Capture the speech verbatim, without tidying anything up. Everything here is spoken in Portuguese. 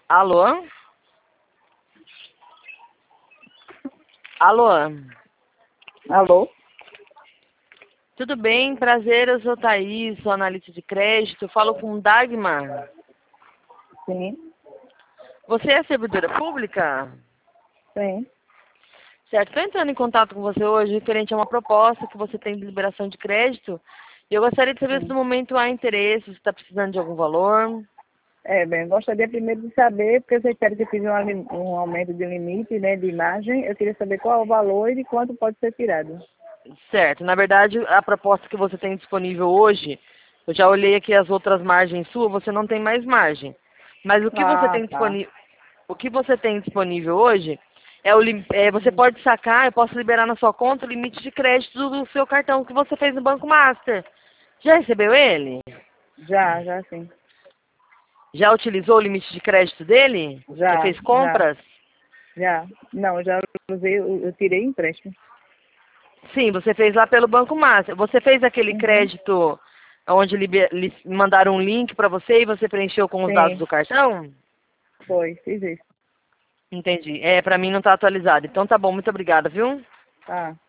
Alô? Alô? Alô? Tudo bem? Prazer, eu sou Thaís, sou analista de crédito. Falo com Dagmar. Sim, Você é servidora pública? sim. Certo, estou entrando em contato com você hoje referente a uma proposta que você tem de liberação de crédito. E eu gostaria de saber se sim. no momento há interesse, se está precisando de algum valor. É, bem, gostaria primeiro de saber, porque vocês querem que eu fiz um, ali- um aumento de limite, né, de imagem, eu queria saber qual é o valor e de quanto pode ser tirado. Certo, na verdade, a proposta que você tem disponível hoje, eu já olhei aqui as outras margens suas, você não tem mais margem. Mas o que você Ah, tem tá. disponível, o que você tem disponível hoje é o lim- é, você Hum. pode sacar, eu posso liberar na sua conta o limite de crédito do seu cartão que você fez no Banco Master. Já recebeu ele? Já, já sim. Já utilizou o limite de crédito dele? Você Já, fez já, compras? já. Não, já usei, eu, eu tirei empréstimo. Sim, você fez lá pelo Banco Master. Você fez aquele Uhum. crédito onde liber- li- mandaram um link para você e você preencheu com os dados Sim, do cartão? foi, fiz isso. Entendi. É, para mim não está atualizado. Então tá bom, muito obrigada, viu? Tá.